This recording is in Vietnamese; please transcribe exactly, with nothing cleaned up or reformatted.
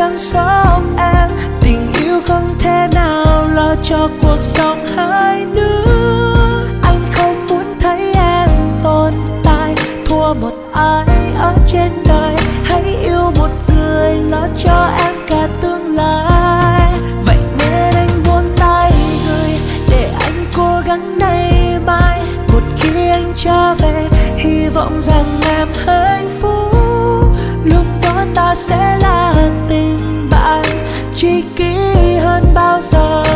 chăm sóc em. Tình yêu không thể nào lo cho cuộc sống hai đứa. Anh không muốn thấy em tồn tại, thua một ai ở trên đời. Hãy yêu một người lo cho em cả tương lai. Vậy nên anh buông tay người, để anh cố gắng nay mai. Một khi anh trở về, hy vọng rằng em hạnh phúc. Lúc đó ta sẽ là tình bạn tri kỷ hơn bao giờ.